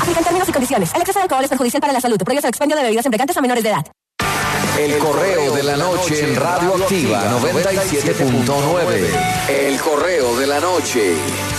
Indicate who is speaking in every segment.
Speaker 1: Aplican términos y condiciones. El exceso de alcohol es perjudicial para la salud. Prohíbe el expendio de bebidas embriagantes a menores de edad.
Speaker 2: El correo de la noche en Radio Activa 97.9. El correo de la noche.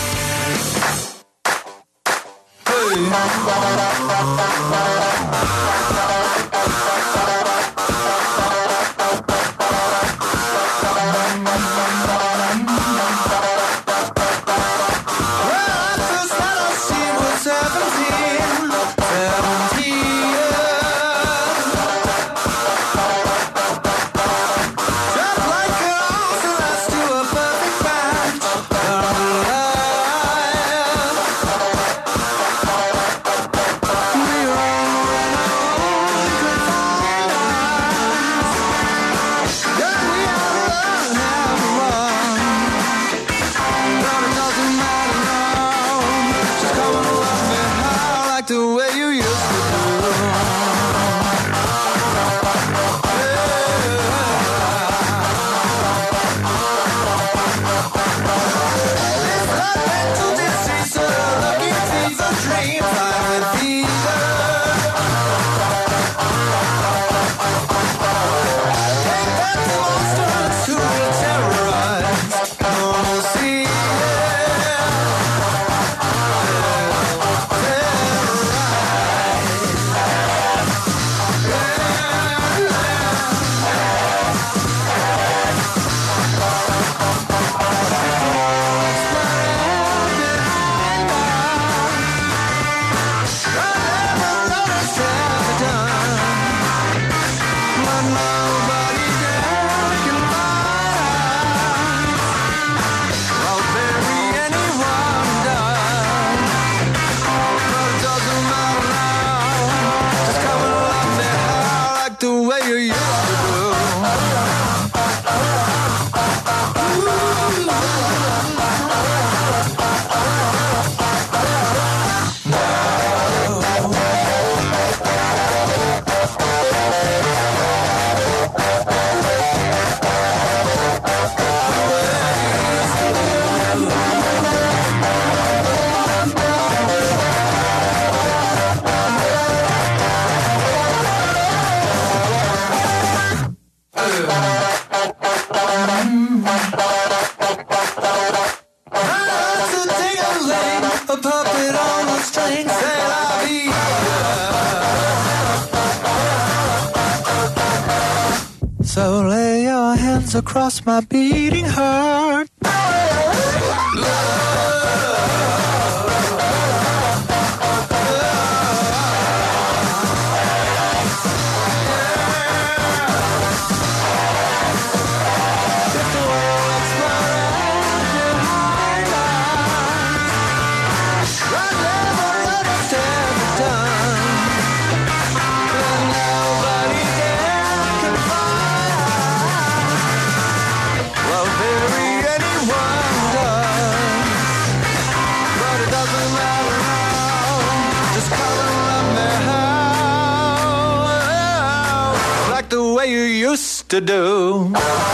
Speaker 3: So lay your hands across my beating heart. To do.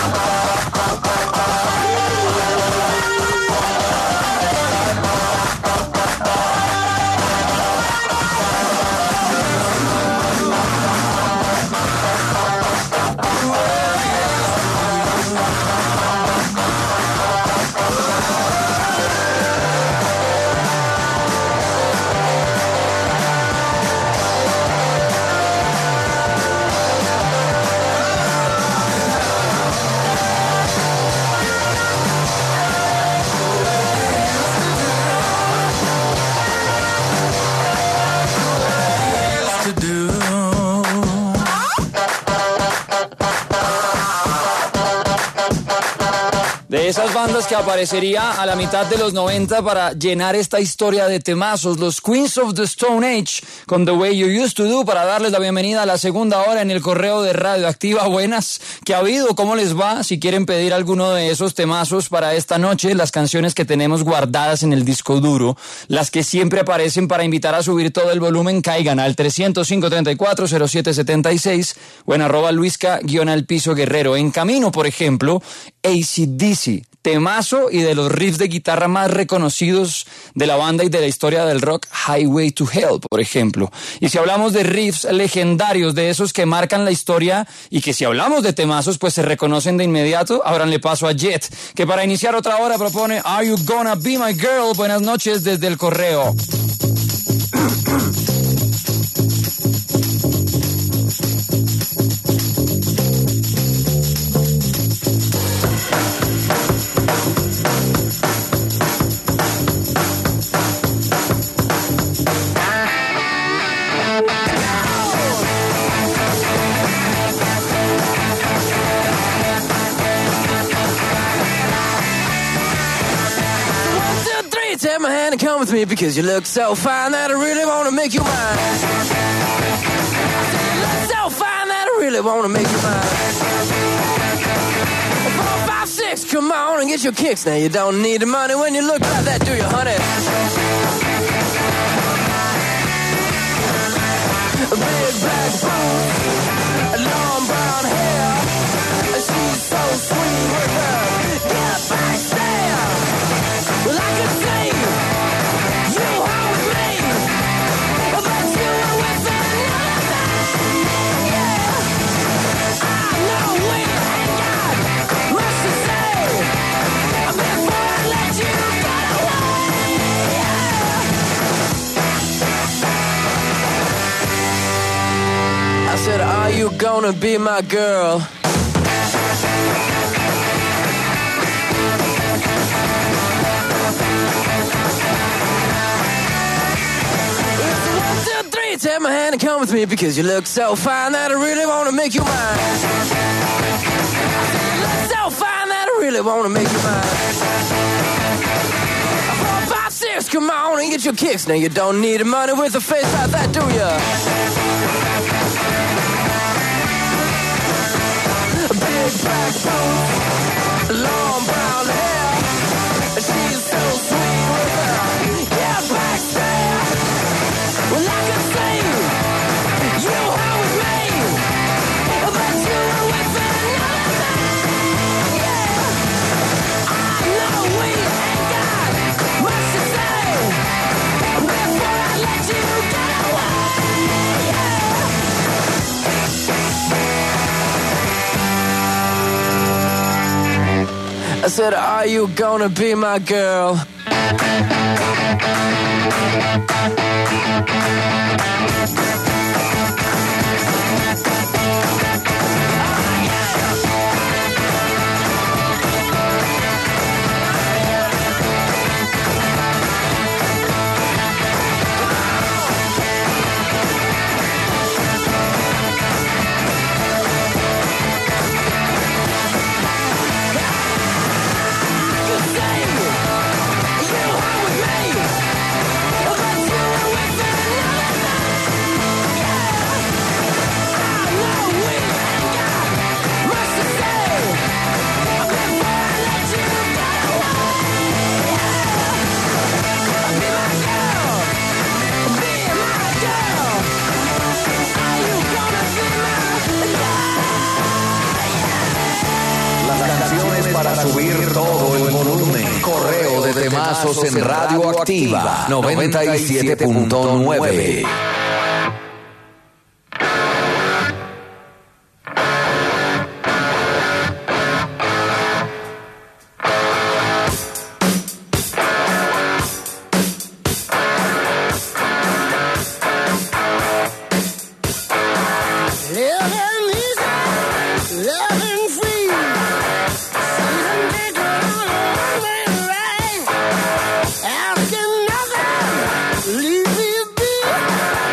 Speaker 4: De esas bandas que aparecería a la mitad de los 90 para llenar esta historia de temazos, los Queens of the Stone Age con The Way You Used to Do, para darles la bienvenida a la segunda hora en el correo de Radio Activa. Buenas, ¿qué ha habido? ¿Cómo les va? Si quieren pedir alguno de esos temazos para esta noche, las canciones que tenemos guardadas en el disco duro, las que siempre aparecen para invitar a subir todo el volumen, caigan al 305-34-0776 o en @Luisca_Guerrero. En camino, por ejemplo, AC/DC, temazo y de los riffs de guitarra más reconocidos de la banda y de la historia del rock, Highway to Hell, por ejemplo. Y si hablamos de riffs legendarios, de esos que marcan la historia y que si hablamos de temazos, pues se reconocen de inmediato, ahora le paso a Jet, que para iniciar otra hora propone Are You Gonna Be My Girl? Buenas noches desde el correo.
Speaker 5: Take my hand and come with me because you look so fine that I really want to make you mine. You look so fine that I really want to make you mine. 4, 5, 6, come on and get your kicks. Now you don't need the money when you look like that, do you, honey? A big black boots, long brown hair. She's so sweet with her get back there. Well, I could say you are with me, but you are with another man. Yeah, I know we ain't got much to say before I let you get away. Yeah. I said, are you gonna be my girl? Take my hand and come with me because you look so fine that I really want to make you mine. You look so fine that I really want to make you mine. 4, 5, 6, come on and get your kicks. Now you don't need the money with a face like that, do ya? Big black boots, long brown hair. She's so sweet with her. Yeah, black stare. Well, I could say you are with me, but you are with another man. Yeah, I know we ain't got much to say before I let you get away. Yeah. I said, are you gonna be my girl?
Speaker 2: Para subir todo el volumen. Correo de temazos en Radioactiva 97.9.
Speaker 5: Asking nothing, leave me be.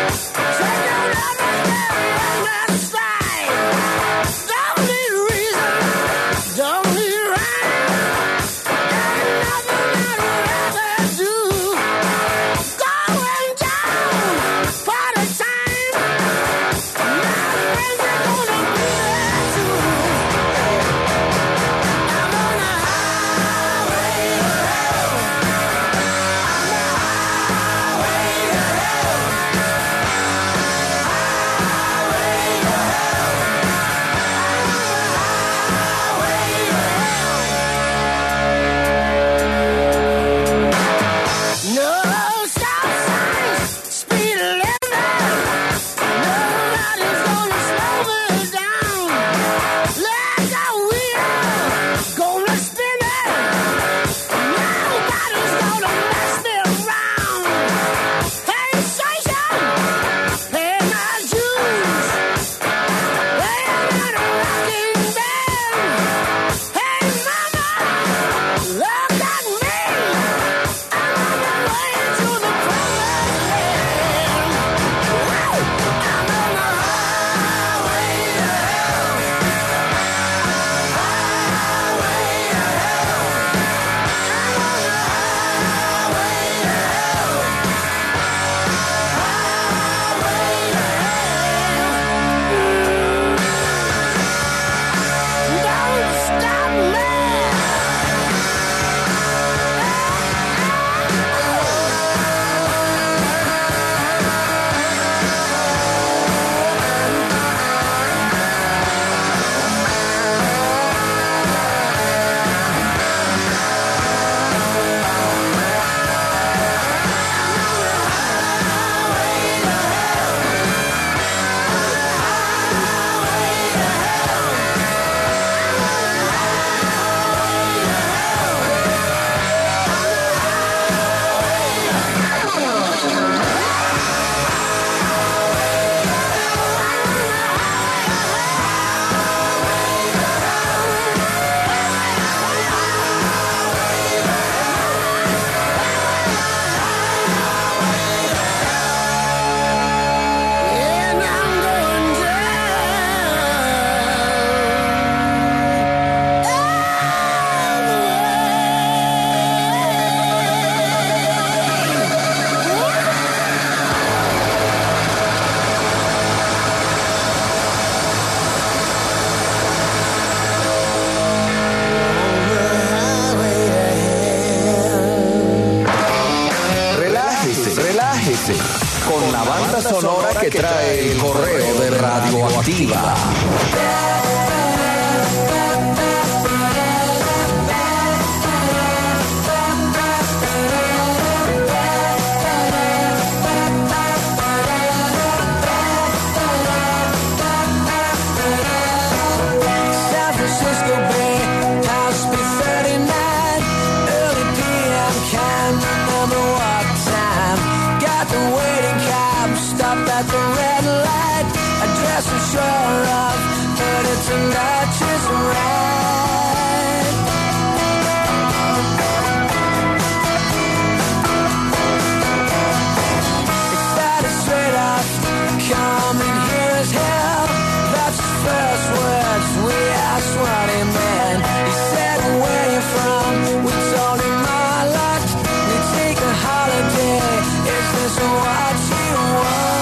Speaker 2: con la banda sonora que trae el correo de Radioactiva.
Speaker 5: Sure of, but it's a righteous right. It started straight off, coming here as hell. That's his first words. We asked what he meant. He said, where you from? We told him our luck. We take a holiday. Is this what you want?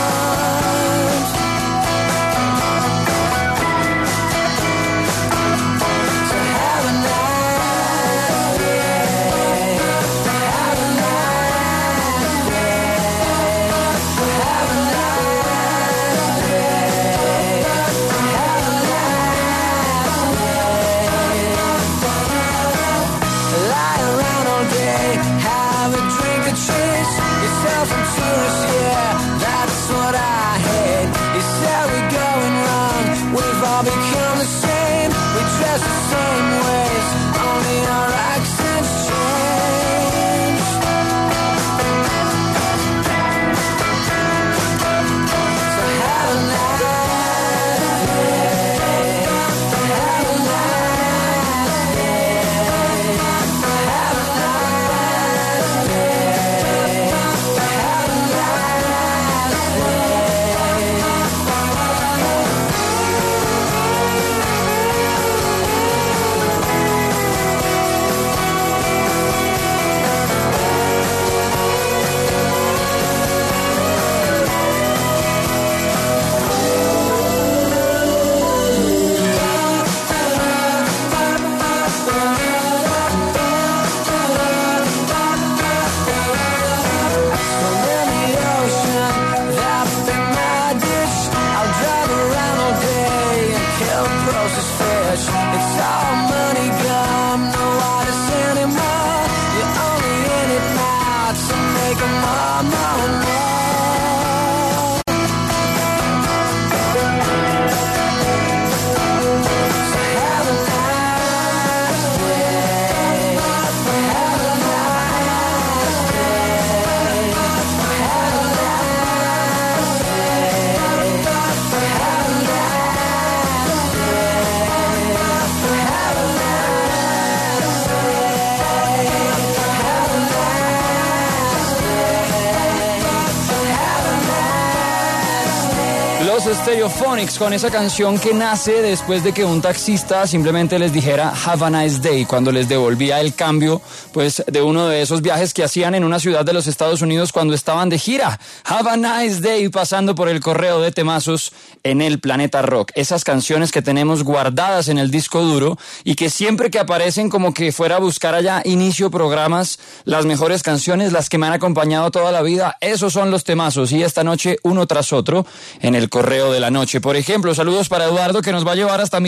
Speaker 4: Stereophonics con esa canción que nace después de que un taxista simplemente les dijera Have a nice day cuando les devolvía el cambio pues de uno de esos viajes que hacían en una ciudad de los Estados Unidos cuando estaban de gira. Have a nice day pasando por el correo de temazos en el Planeta Rock. Esas canciones que tenemos guardadas en el disco duro y que siempre que aparecen como que fuera a buscar allá inicio programas, las mejores canciones, las que me han acompañado toda la vida, esos son los temazos y esta noche uno tras otro en el correo de la noche. Por ejemplo, saludos para Eduardo que nos va a llevar hasta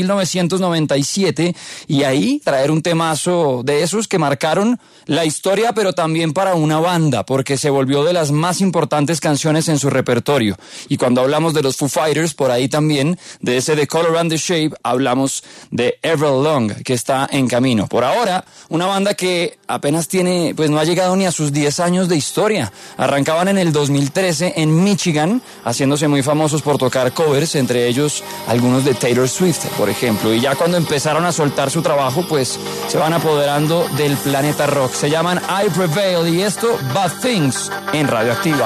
Speaker 4: 1997 y ahí traer un temazo de esos que marcaron la historia pero también para una banda porque se volvió de las más importantes canciones en su repertorio. Y cuando hablamos de los Foo Fighters, por ahí también de ese The Color and the Shape hablamos de Everlong que está en camino. Por ahora, una banda que apenas tiene, pues no ha llegado ni a sus 10 años de historia. Arrancaban en el 2013 en Michigan, haciéndose muy famosos por tocar covers, entre ellos algunos de Taylor Swift, por ejemplo. Y ya cuando empezaron a soltar su trabajo, pues se van apoderando del Planeta Rock. Se llaman I Prevail y esto, Bad Things, en Radioactiva.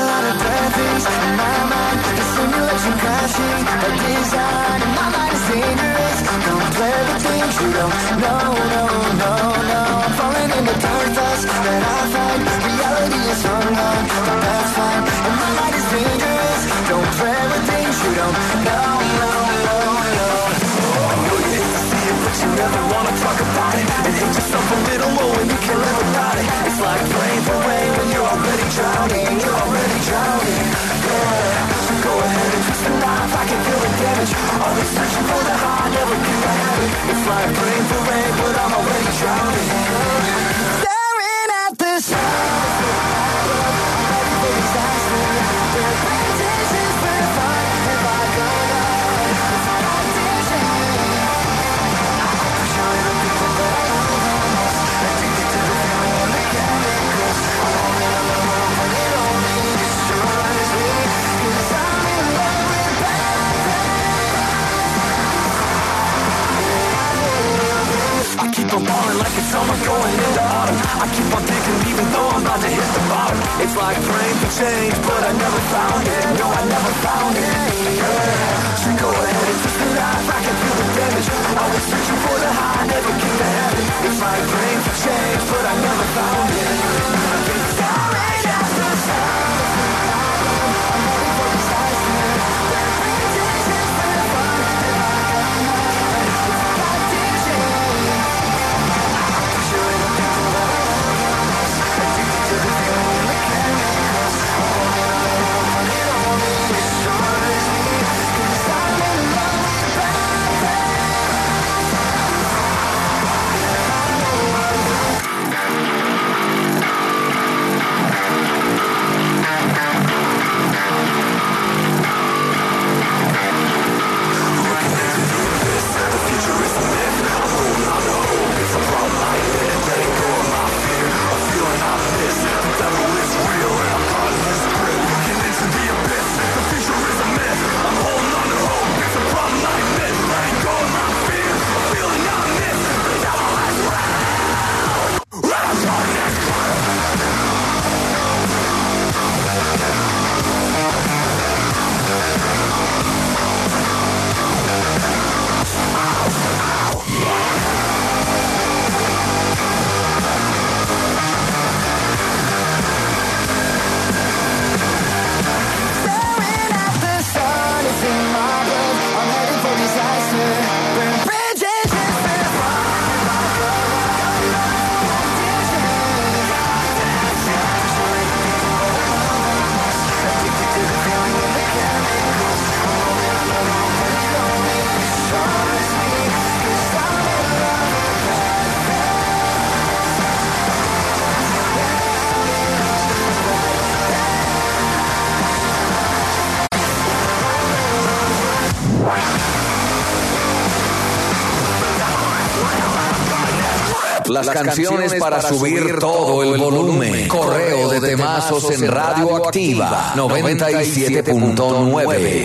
Speaker 5: You never wanna talk about it and hate yourself a little more when you kill everybody. It's like praying for rain when you're already drowning. change, but I never found it. No, I never found it. Yeah. So go ahead and twist the life, I can feel the damage. I was searching for the high, never came to have it. If I praying for change, but I never found it. I've been staring at the sun. I'm ready for disaster. Where bridges is where fun. If I got mine, it's about to change. Picture it up into the light. Addicted to the feeling in the chemicals. I want it all, it destroys me. 'Cause I'm in love with bad things. Staring at the sun, it's in my blood. I'm heading for disaster. Burn bridges and fair fun. If I go, addicted to the feeling in the chemicals. I want it all, it destroys me. 'Cause I'm in love with bad
Speaker 2: Las canciones para subir todo el volumen. Correo de temazos en Radioactiva 97.9.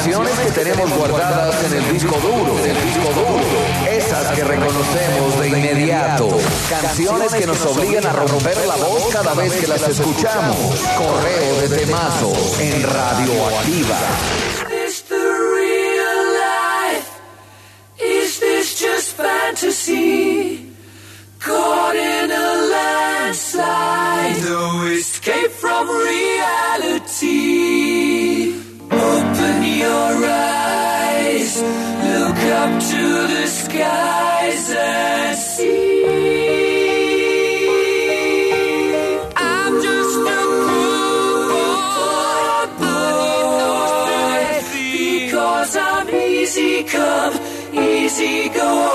Speaker 2: Canciones que tenemos guardadas en el disco duro. Esas que reconocemos de inmediato. Canciones que nos obligan a romper la voz cada vez que las escuchamos. Correo de temazos en Radioactiva.
Speaker 5: Is this the real life? Is this just fantasy? Caught in a landslide, no escape from reality. Open your eyes, look up to the skies and see. I'm just a poor boy, because I'm easy come, easy go.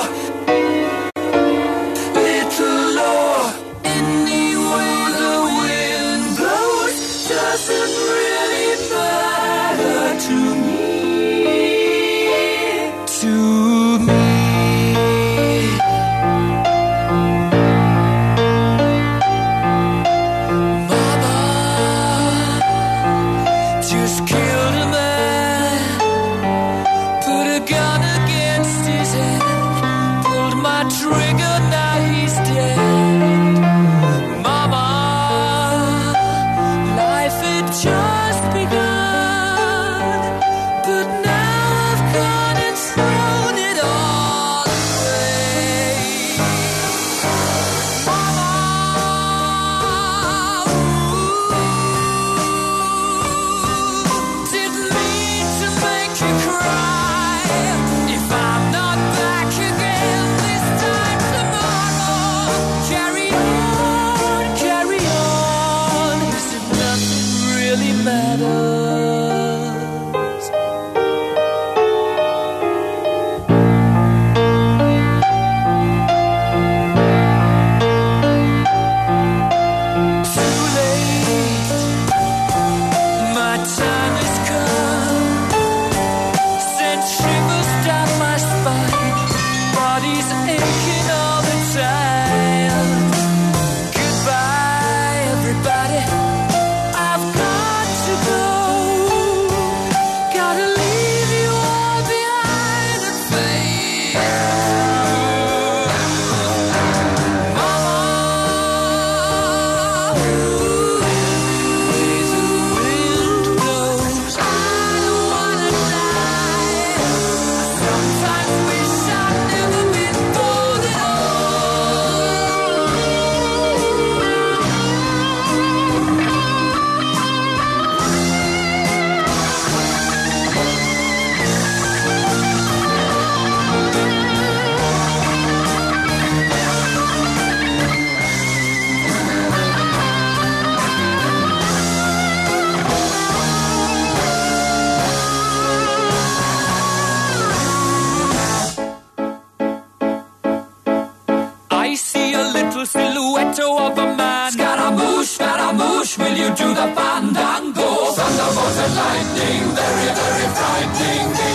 Speaker 5: Will you do the fandango? Thunderbolts and lightning, very, very frightening me.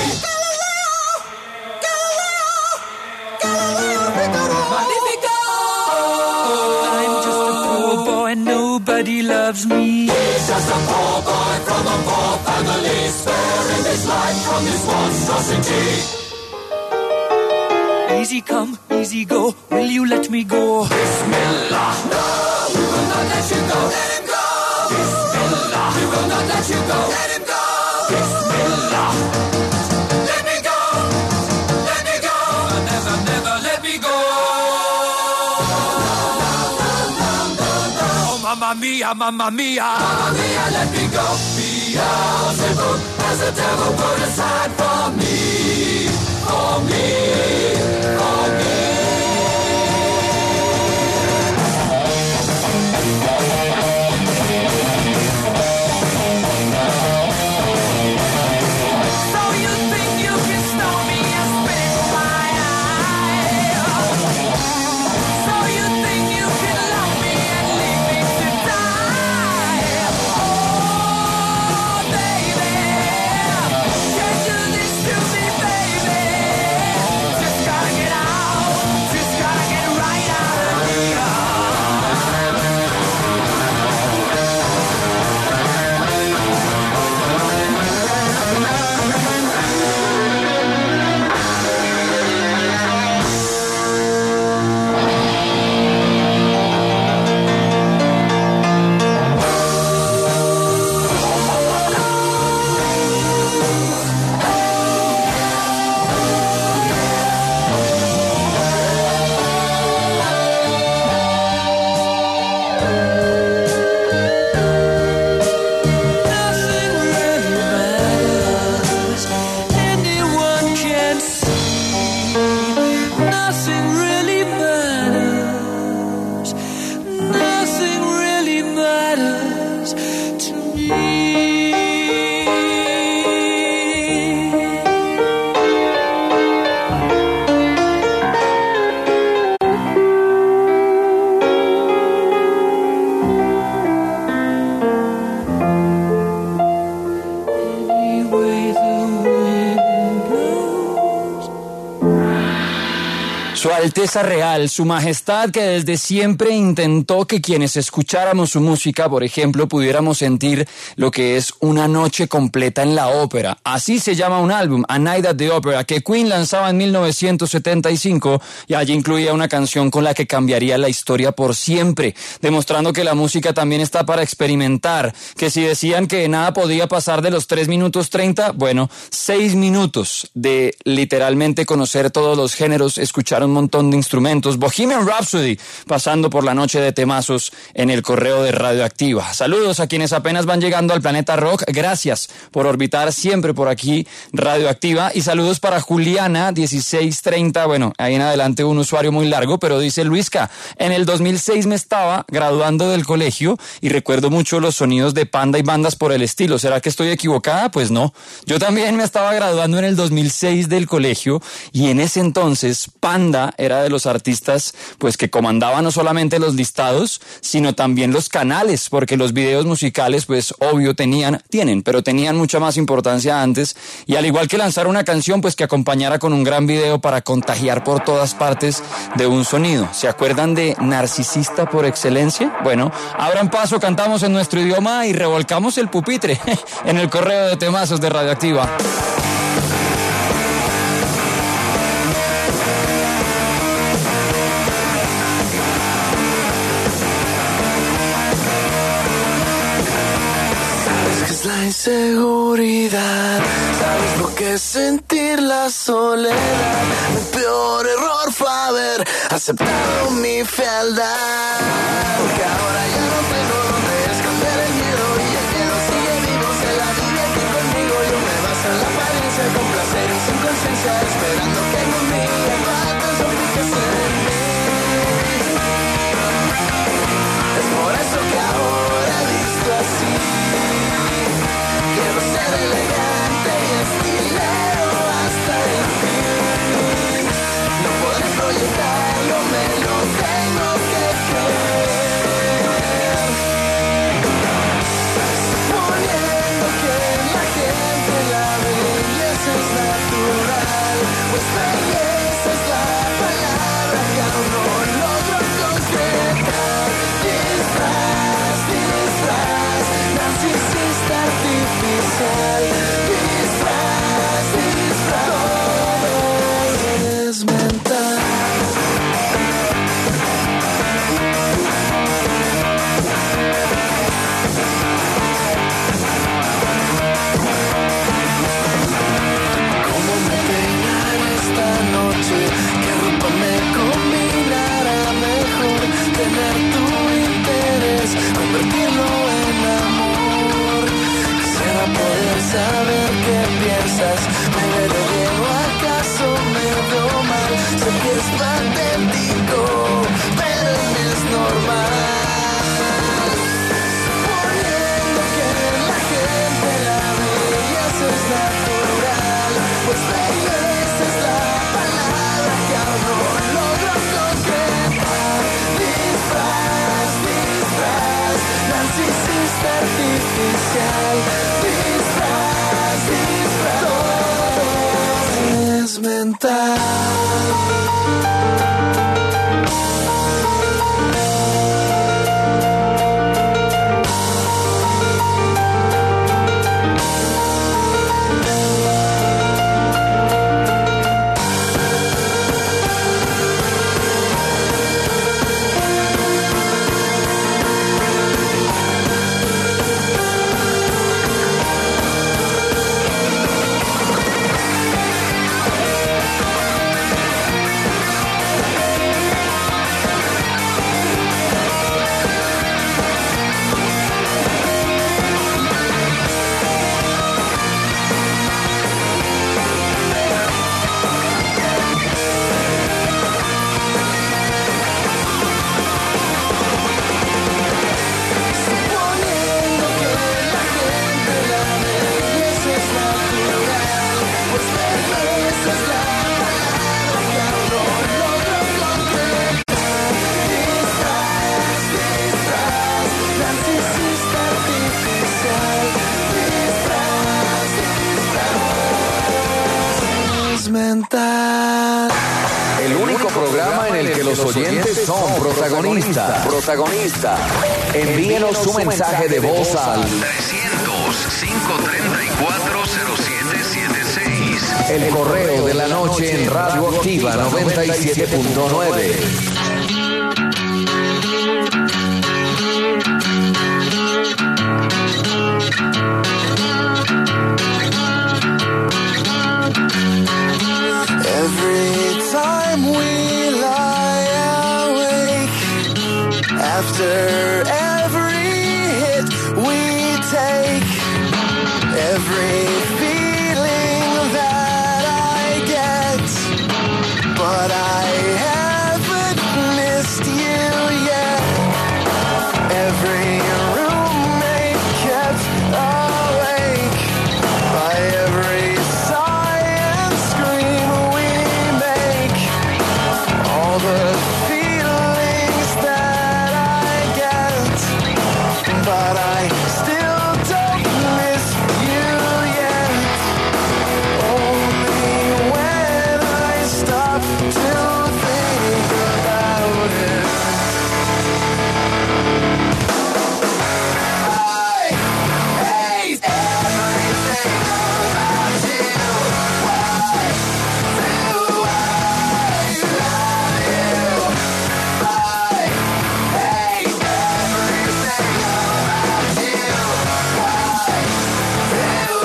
Speaker 5: Galileo, Magnifico! I'm just a poor boy, nobody loves me. He's just a poor boy from a poor family, sparing his life from this monstrosity. Easy come, easy go, will you let me go? Bismillah, no, we will not let you go. Let him go. Bismillah, we will not let you go. Let him go. Bismillah, let me go. Let me go. Never, never let me go. Oh, mamma mia, mamma mia. Mamma mia, let me go. Beelzebub has the devil put aside for me. For me, for me. Get out!
Speaker 3: really matters. Nothing really matters to me.
Speaker 4: Su Alteza Real, Su Majestad, que desde siempre intentó que quienes escucháramos su música, por ejemplo, pudiéramos sentir lo que es una noche completa en la ópera. Así se llama un álbum, A Night at the Opera, que Queen lanzaba en 1975 y allí incluía una canción con la que cambiaría la historia por siempre, demostrando que la música también está para experimentar, que si decían que nada podía pasar de los 3 minutos 30, bueno, 6 minutos de literalmente conocer todos los géneros, escuchar un montón de instrumentos, Bohemian Rhapsody, pasando por la noche de temazos en el correo de Radioactiva. Saludos a quienes apenas van llegando al Planeta Rock, gracias por orbitar siempre por aquí Radioactiva, y saludos para Juliana 1630, bueno, ahí en adelante un usuario muy largo, pero dice Luisca, en el 2006 me estaba graduando del colegio y recuerdo mucho los sonidos de Panda y bandas por el estilo. ¿Será que estoy equivocada? Pues no, yo también me estaba graduando en el 2006 del colegio y en ese entonces Panda era de los artistas pues que comandaba no solamente los listados, sino también los canales, porque los videos musicales pues obvio tenían mucha más importancia antes, y al igual que lanzar una canción pues que acompañara con un gran video para contagiar por todas partes de un sonido. ¿Se acuerdan de Narcisista por excelencia? Bueno, abran paso, cantamos en nuestro idioma y revolcamos el pupitre en el correo de temazos de Radioactiva.
Speaker 3: La inseguridad, sabes lo que es sentir la soledad. Mi peor error fue haber aceptado mi fealdad, porque ahora ya no tengo donde esconder el miedo, y el miedo sigue vivo, se la vive aquí conmigo. Yo me baso en la apariencia, con placer y sin conciencia, esperando que en un día cuantas obligaciones en mí. Es por eso que ahora visto así, quiero ser elegante y estilero hasta el fin. No podré proyectarlo, me lo tengo que creer.
Speaker 2: programa en el que los oyentes son protagonistas. Envíenos su mensaje de voz al
Speaker 6: 300-534-0776.
Speaker 2: El Correo de la Noche en Radioactiva 97.9.
Speaker 3: Every time we lie awake, after every hit we take, every feeling that I get, but I haven't missed you yet. Every roommate kept awake by every sigh and scream we make. All the feelings that I get, but I still don't miss you yet. Only when I stop to think about it. I hate everything about you. Why do I love you? I hate everything about you. Why do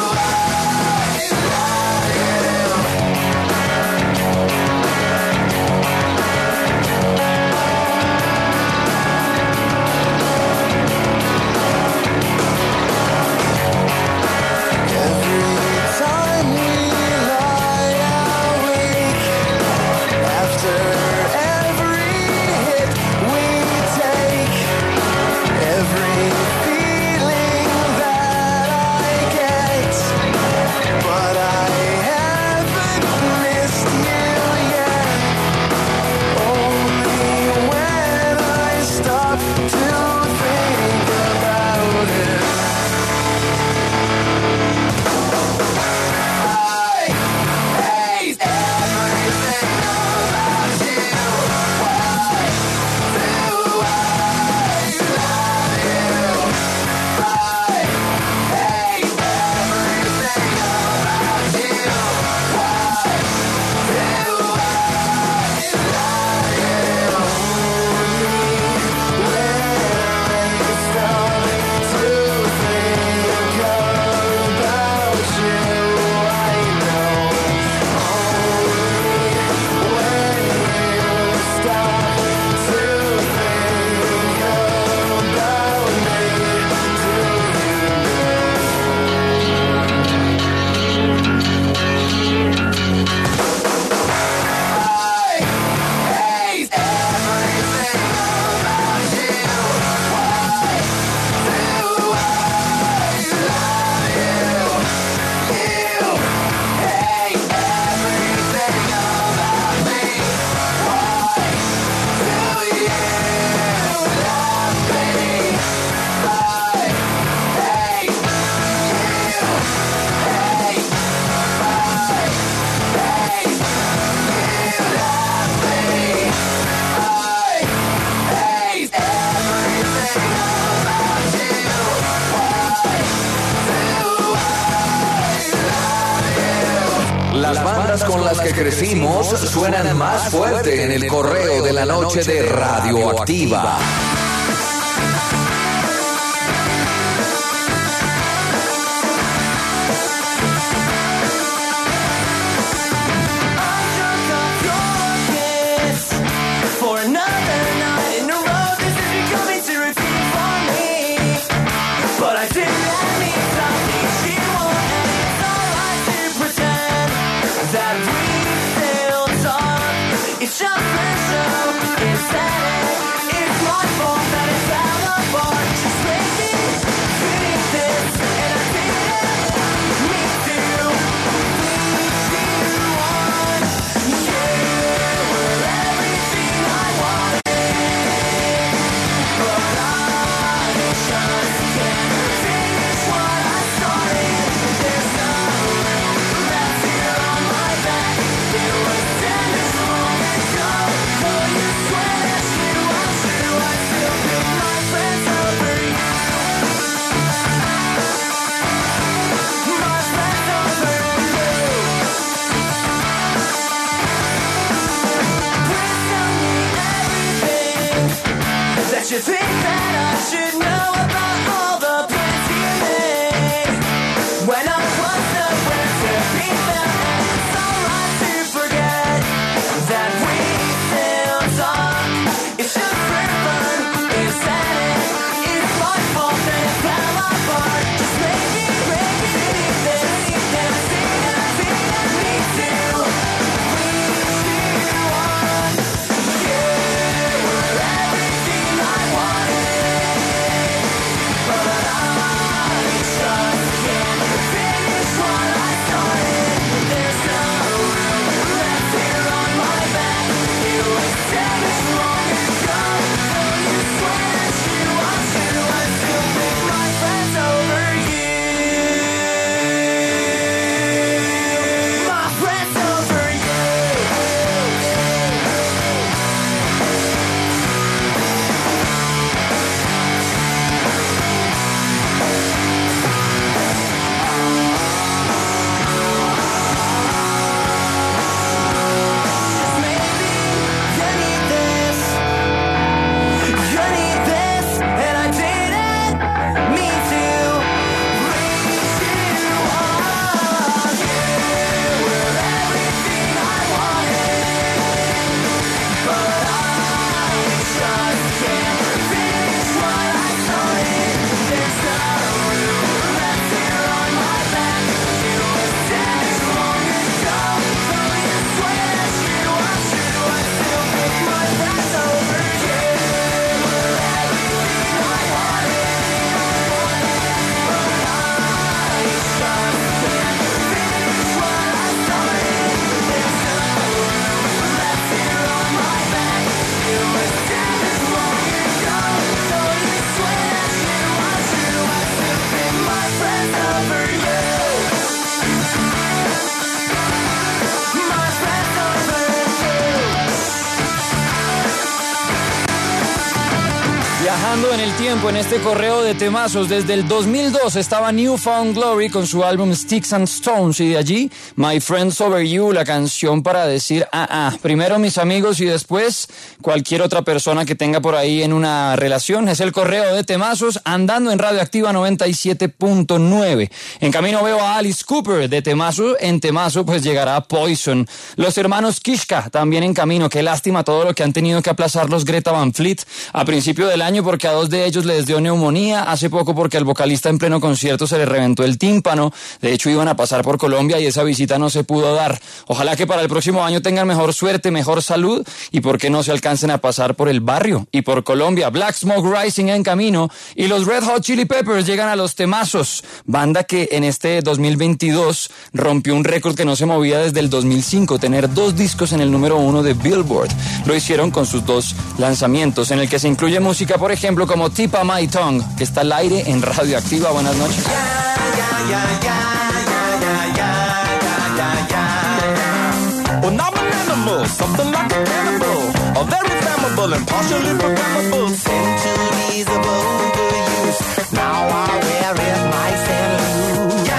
Speaker 3: Every time we lie awake, after every hit we take, every feeling that I get, but I haven't missed you yet. Only when I stop to think about it. I hate everything about you. Why do I love you? I hate everything about you. Why do I love you? Only when I stop to think about you, I know. Only when you stop to think about me, do I hate everything about you. Why do I love you? You hate everything about me. Why do you love me? I hate you. Hate.
Speaker 2: Las bandas con las que crecimos suenan más fuerte en el Correo de la Noche de Radioactiva.
Speaker 3: For another night in a row, this is becoming to repeat for me. But I didn't let me stop me. She won't, and it's alright to pretend that we still talk. It's just a show instead. It's my fault that it's out of bar. Just make me finish this, and I didn't mean to lead you on. You were everything I wanted.
Speaker 5: Can't you think that I should know about all the plans he made? When I was nowhere to be found, and it's alright to forget that we still talk. It's just for fun, it's sad, it's my fault that it fell apart. Just maybe leave this, and I see that me too. We two on, you were everything I wanted, but I just can't finish what I started. There's no room left here on my back. It was damaged long ago. Though you swear that you are true, I still pick my friends over you. My friends over you. Maybe you need this. You need this, and I didn't mean to reach you on. You were everything I wanted, but I just can't finish what I started. There's no room left here on my back. It was damaged long ago. Though you swear that you are true, I still pick my friends over you. Everything I wanted, but I just can't finish what I started. There's no room left here on my back. It was damaged long ago. Though you swear that you are true, I still pick my friends over you. My friends over you.
Speaker 4: Viajando en el tiempo en este correo de temazos, desde el 2002 estaba New Found Glory con su álbum Sticks and Stones, y de allí My Friends Over You, la canción para decir primero mis amigos y después cualquier otra persona que tenga por ahí en una relación. Es el correo de temazos andando en Radioactiva 97.9. En camino veo a Alice Cooper de temazo. En temazo pues llegará Poison. Los hermanos Kishka también en camino. Qué lástima todo lo que han tenido que aplazar los Greta Van Fleet a principio del año, porque a dos de ellos les dio neumonía, hace poco porque al vocalista en pleno concierto se le reventó el tímpano. De hecho iban a pasar por Colombia y esa visita no se pudo dar. Ojalá que para el próximo año tengan mejor suerte, mejor salud, y por qué no se alcancen a pasar por el barrio y por Colombia. Black Smoke Rising en camino, y los Red Hot Chili Peppers llegan a los temazos, banda que en este 2022 rompió un récord que no se movía desde el 2005, tener 2 discos en el número 1 de Billboard. Lo hicieron con sus 2 lanzamientos, en el que se incluye música, por ejemplo, como Tip of My Tongue, que está al aire en Radioactiva. Buenas noches.
Speaker 6: Well, now I'm an animal, something like a cannibal, very flammable and partially programmable. Centuries of overuse, now I wear it nice and loose.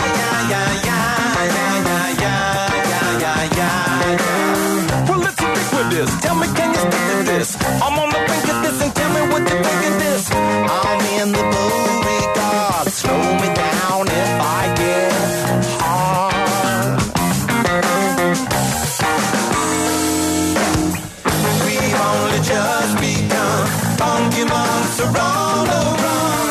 Speaker 6: Well, let's stick with this. Tell me, can you stick to this? I'm on the brink of this, and tell me what you think of this. I'm in the Beauregard. Slow me down if I get hard. We've only just begun. Funky months are on the run.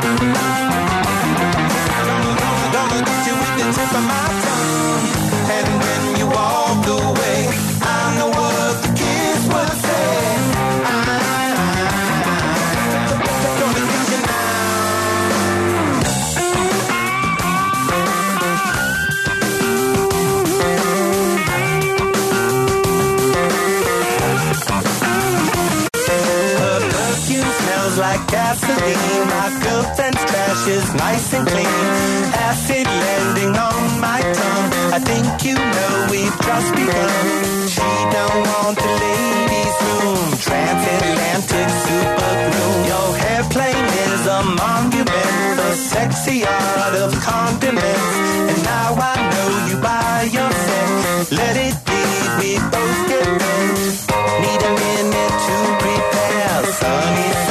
Speaker 6: Gonna get you with the tip of my tongue. And when you walk away, I know what the kids would say. Gonna get you now. Her perfume smells like gasoline. My girlfriend's trash is nice and clean. Acid landing on my tongue. I think you know we've just begun. She don't want the ladies' room. Transatlantic super glue. Your airplane is a monument. The sexy art of condiments. And now I know you by yourself. Let it be, we both get bent. Need a minute to prepare. Sunny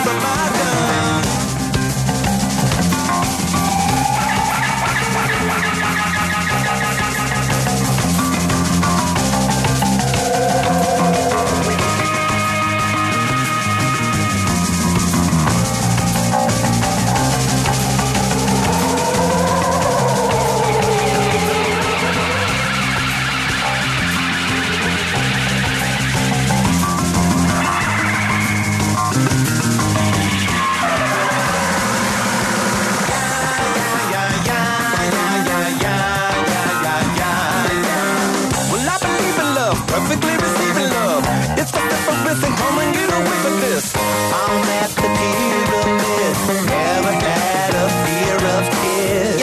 Speaker 6: tip of my tongue. Perfectly receiving love. It's the difference and come and get a whiff of this. I'm at the pyramid, never had a fear of kids.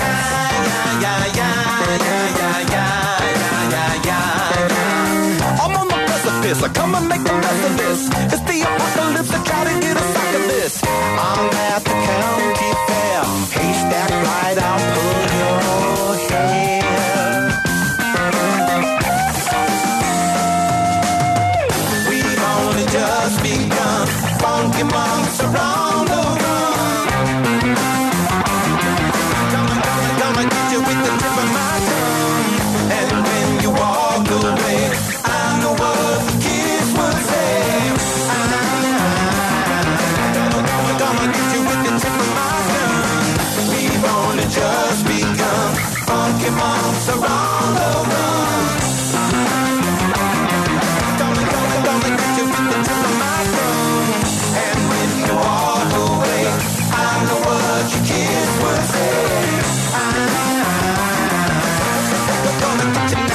Speaker 6: I'm on the precipice, I come and make the mess of this. It's the apocalypse, I try to get a sack of this. I'm at the county fair, haystack right, I'll pull your hair. Just begun, funky monks around the run. Gonna get you with the tip of my tongue. And when you walk away, I know what the kids would say. Gonna get you with the tip of my tongue. We've only just begun, funky monks around the run. Gonna get you with the tip of my tongue. And when you walk away, I know what your kids would say. We're gonna get you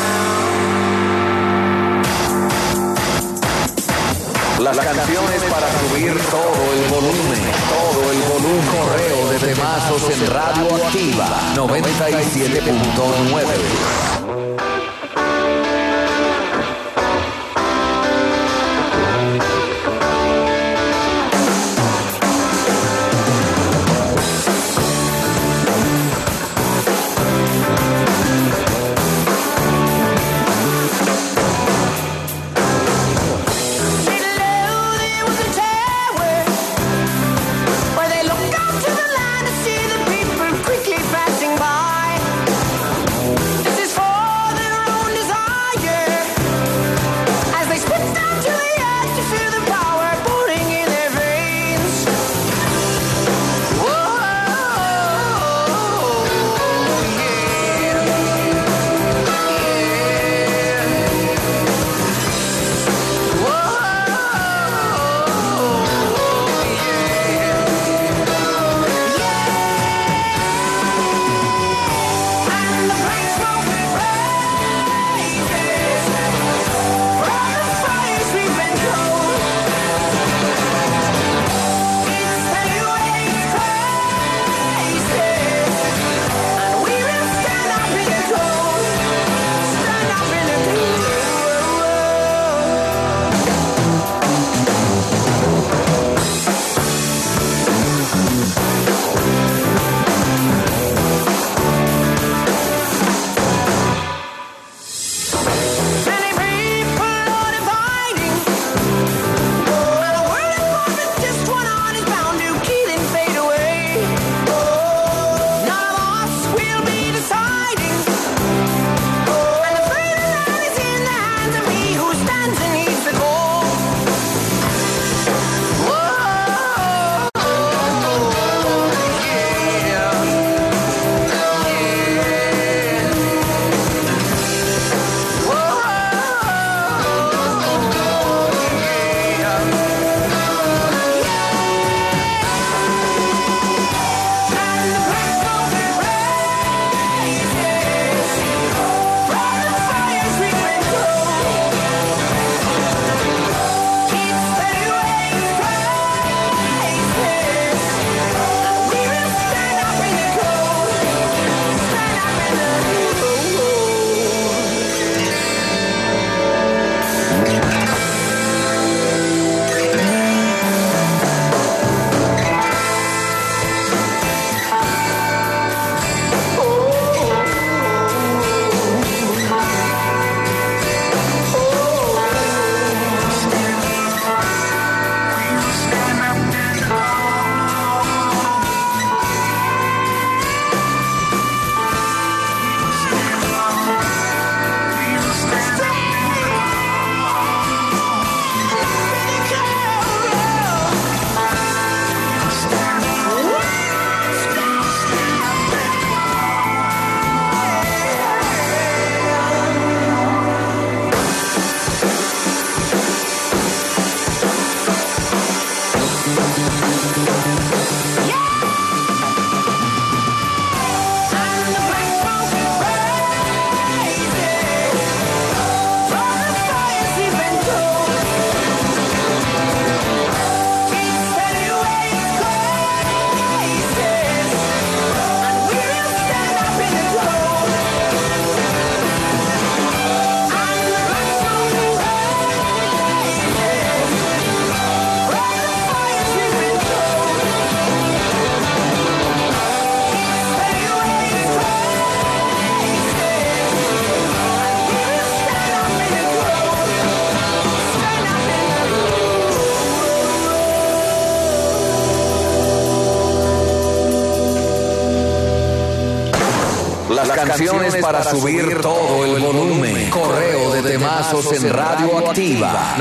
Speaker 6: now.
Speaker 2: Las canciones para subir todo el volumen. Correo de temazos en Radio Activa 97.9.
Speaker 5: This is for
Speaker 2: Las canciones para subir todo el volumen. Correo de temazos en Radioactiva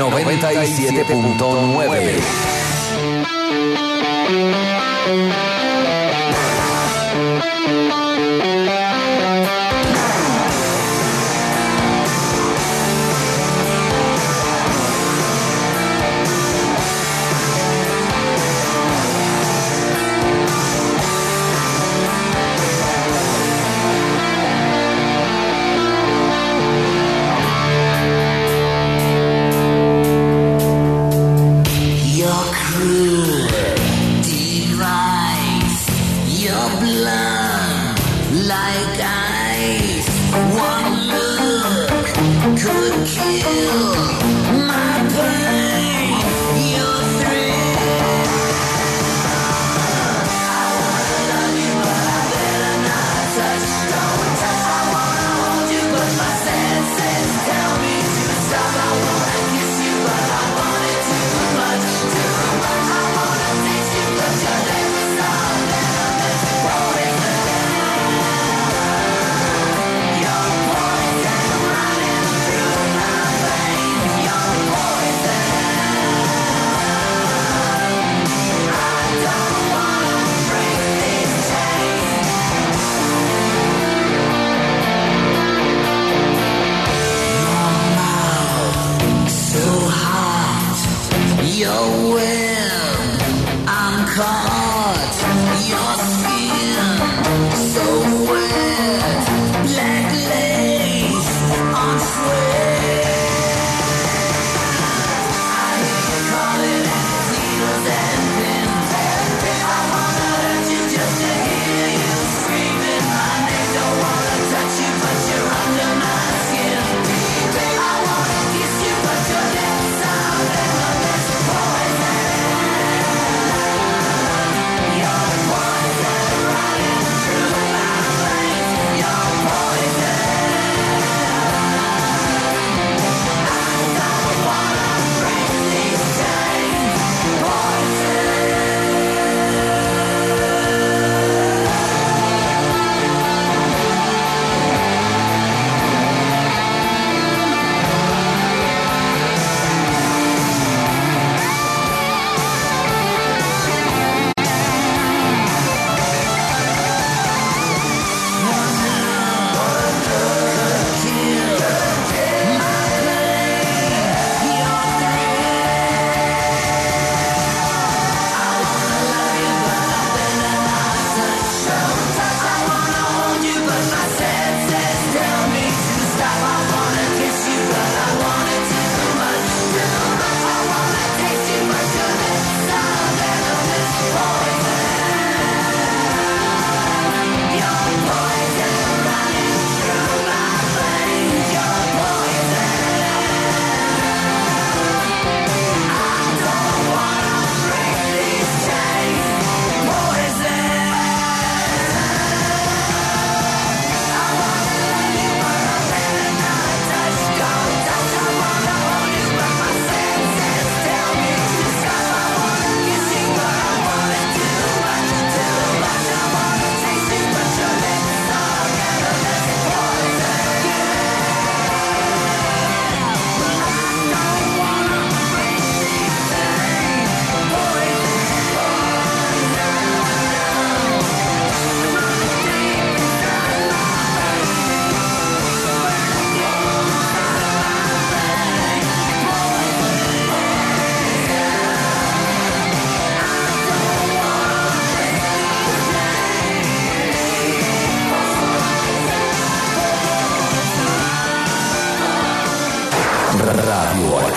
Speaker 2: 97.9.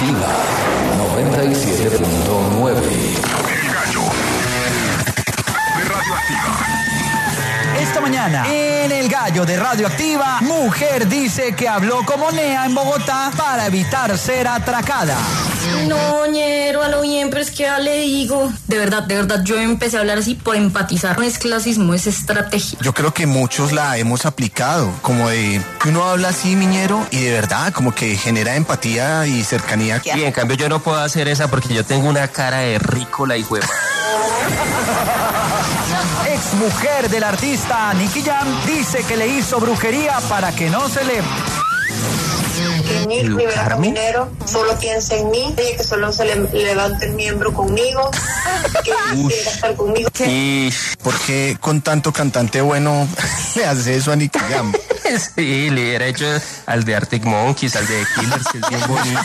Speaker 2: Radioactiva 97.9.
Speaker 7: El gallo de Radioactiva.
Speaker 8: Esta mañana, en El Gallo de Radioactiva, mujer dice que habló como Nea en Bogotá para evitar ser atracada.
Speaker 9: No, ñero, a lo bien, pero es que ya le digo. De verdad, yo empecé a hablar así por empatizar. No es clasismo, es estrategia.
Speaker 10: Yo creo que muchos la hemos aplicado, como de que uno habla así, miñero, y de verdad, como que genera empatía y cercanía.
Speaker 11: Y en cambio yo no puedo hacer esa porque yo tengo una cara de rícola y hueva.
Speaker 8: Ex mujer del artista Nicky Jam dice que le hizo brujería para que no se le...
Speaker 12: Que Nick Rivera Caminero solo piensa en mí, que solo se le levante el miembro conmigo, que quiera estar conmigo.
Speaker 10: ¿Y por qué con tanto cantante bueno le hace eso a Nicky Jam?
Speaker 11: Sí, le hubiera hecho al de Arctic Monkeys, al de The Killers, que es bien bonito.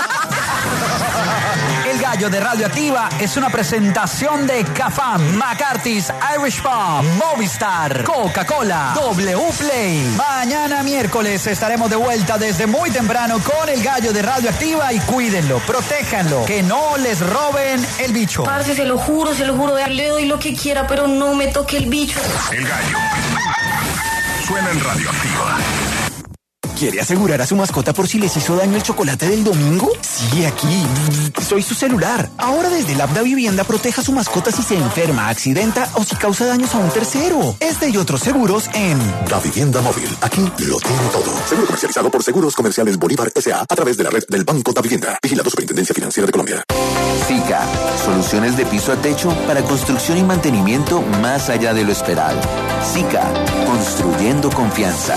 Speaker 8: El Gallo de Radioactiva es una presentación de Cafam, McCarthy's Irish Pub, Movistar, Coca-Cola, W Play. Mañana miércoles estaremos de vuelta desde muy temprano con El Gallo de Radioactiva y cuídenlo, protéjanlo, que no les roben el bicho.
Speaker 9: Parce, se lo juro, le doy lo que quiera, pero no me toque el bicho.
Speaker 7: El gallo suena en Radioactiva.
Speaker 13: ¿Quiere asegurar a su mascota por si les hizo daño el chocolate del domingo? Sí, aquí. Soy su celular. Ahora desde el app Da Vivienda proteja a su mascota si se enferma, accidenta o si causa daños a un tercero. Este y otros seguros en
Speaker 14: Da Vivienda Móvil. Aquí lo tiene todo. Seguro comercializado por Seguros Comerciales Bolívar S.A. a través de la red del Banco Da Vivienda. Vigilado Superintendencia Financiera de Colombia.
Speaker 2: SICA, soluciones de piso a techo para construcción y mantenimiento más allá de lo esperado. SICA, construyendo confianza.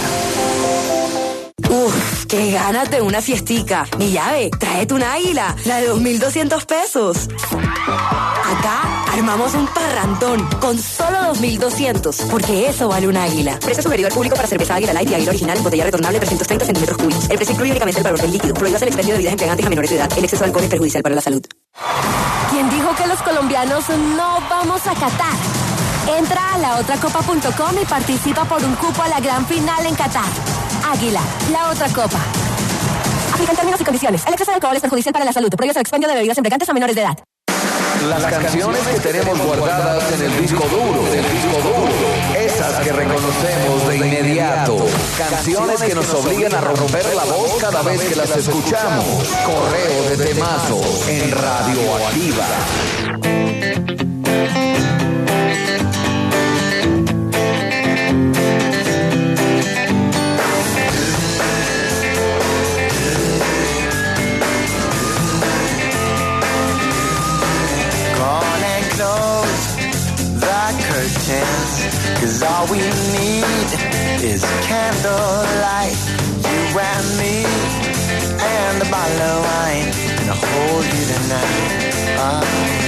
Speaker 1: Uf, qué ganas de una fiestica. Mi llave, tráete una águila, la de 2.200 pesos. Acá armamos un parrandón con solo 2.200, porque eso vale un águila. Precio sugerido al público para cerveza Águila Light y Águila Original en botella retornable 330 centímetros cúbicos. El precio incluye únicamente el valor del líquido. Prohíbas el expendio de bebidas embriagantes a menores de edad. El exceso de alcohol es perjudicial para la salud.
Speaker 15: ¿Quién dijo que los colombianos no vamos a Qatar? Entra a laotracopa.com y participa por un cupo a la gran final en Qatar. Águila, la otra copa. Aplican términos y condiciones. El exceso de alcohol es perjudicial para la salud. Prohíbas el expendio de bebidas embriagantes a menores de edad.
Speaker 2: Las canciones que tenemos guardadas en el disco duro, esas que reconocemos de inmediato, canciones que nos obligan a romper la voz cada vez que las escuchamos. Correo de temazos en Radioactiva.
Speaker 6: Cause all we need is candlelight, you and me, and a bottle of wine, and I'll hold you tonight.